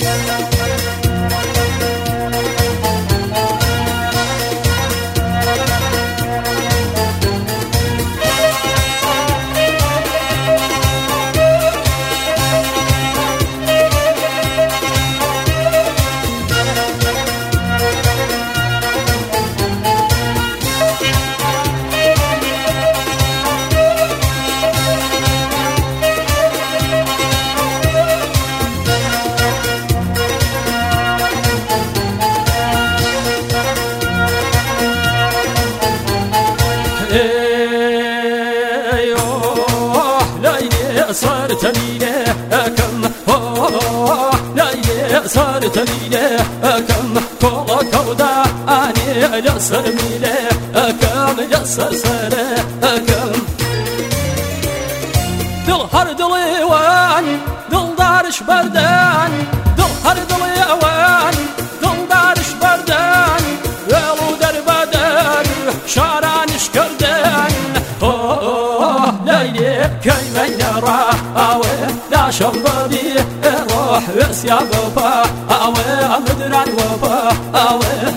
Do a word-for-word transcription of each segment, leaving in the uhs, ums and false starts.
صارت ليلة كم ليلة صارت ليلة كم كل كودا أني لسر ميلة كم لسر سر كم دل هر دل وان دل دارش بردان دل هر دل وان دل دارش بردان ولو در بدر شارانش کردن ليلي كي نرى أوي لا شبابي روح بس يا بابا أوي مدران وبا أوي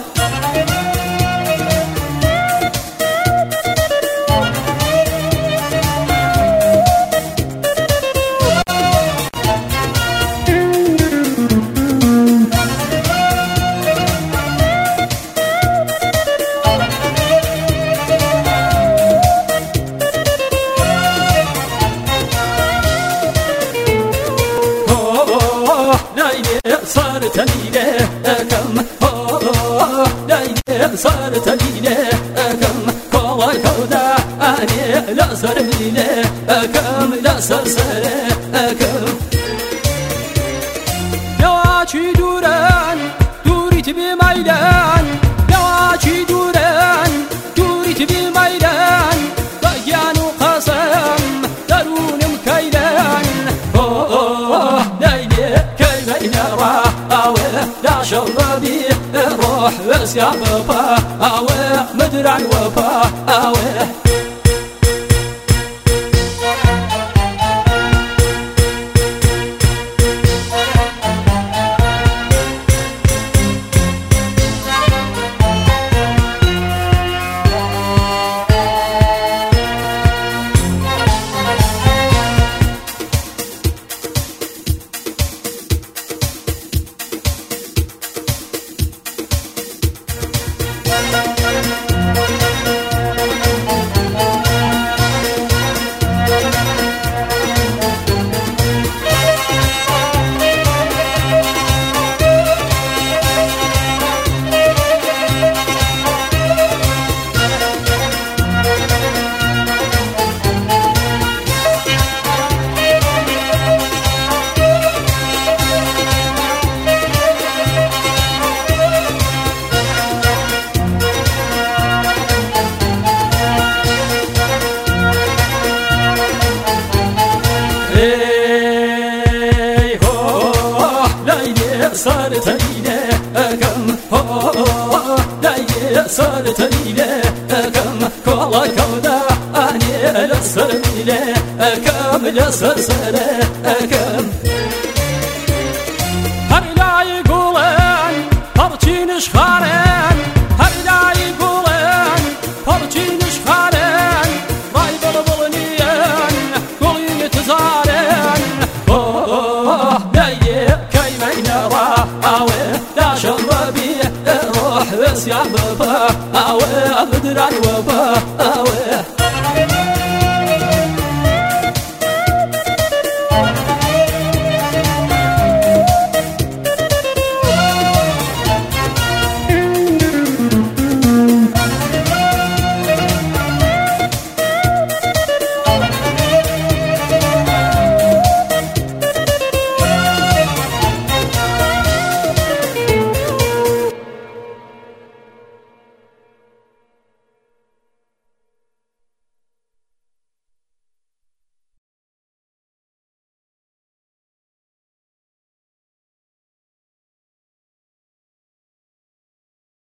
صارت ليلة كم ليلة صارت ليلة كم كل كودا أني لا صار ليلة كم لا صار صار كم يواجه دوران دوريت بميدان يواجه دوران دوريت بميدان ضيان وقسم درون مكيلان ليلة نرى أوي لا شبابي روح بس يا بابا أوي مدران وبا أوي صارت ليلة كم ليلة صارت ليلة كم كل كودا أني لسر ليلة كم لسر سر كم هر لا يقولن هرچينش خارن هر لا يقولن هرچينش خارن راي بلبلنيان كل يتزارن ليلة نرى أوي لا شبابي روح بس يا بابا أوي مدران وبا أوي